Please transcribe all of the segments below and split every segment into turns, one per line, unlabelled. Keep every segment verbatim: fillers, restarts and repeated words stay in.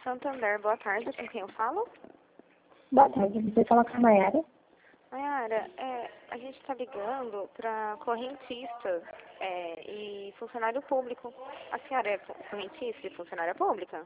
Santander, boa tarde, com quem eu falo?
Boa tarde, você fala com a Mayara?
Mayara, é, a gente está ligando para correntista é, e funcionário público. A senhora é correntista e funcionária pública?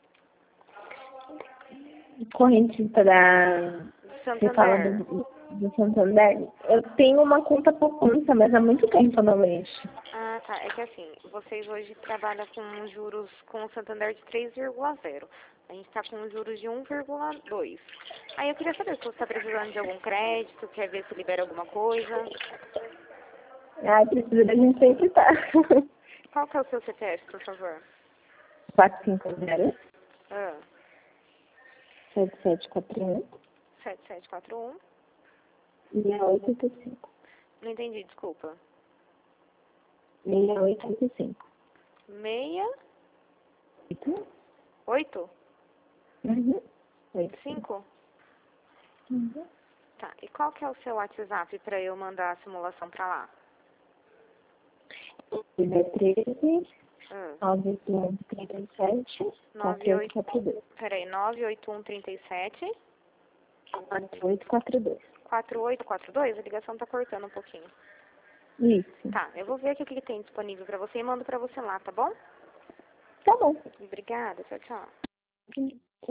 Correntista da... Você fala
Santander.
do, do Santander? Eu tenho uma conta poupança, mas há muito tempo eu não mexo.
Ah, tá. É que assim, vocês hoje trabalham com juros com o Santander de três vírgula zero. A gente está com juros de um vírgula dois. Aí eu queria saber se você está precisando de algum crédito, quer ver se libera alguma coisa.
Ah, precisa da gente sempre estar.
Qual que é o seu C P F, por favor?
quatro cinco zero,
Ah,
sete sete quatro um,
sete sete quatro um.
seis oito oito cinco.
Não entendi, desculpa.
seis oito oito cinco.
Meia,
Oito?
oito,
Uhum. Oito, cinco.
cinco.
Uhum.
Tá. E qual que é o seu WhatsApp para eu mandar a simulação para lá?
É treze,
Ah,
nove oito um, trinta e sete, quatro oito quatro dois.
peraí, nove oito um três sete,
quatro oito quatro dois.
quatro oito quatro dois. A ligação tá cortando um pouquinho.
Isso.
Tá, eu vou ver aqui o que tem disponível para você e mando para você lá, tá bom?
Tá bom.
Obrigada, tchau, tchau.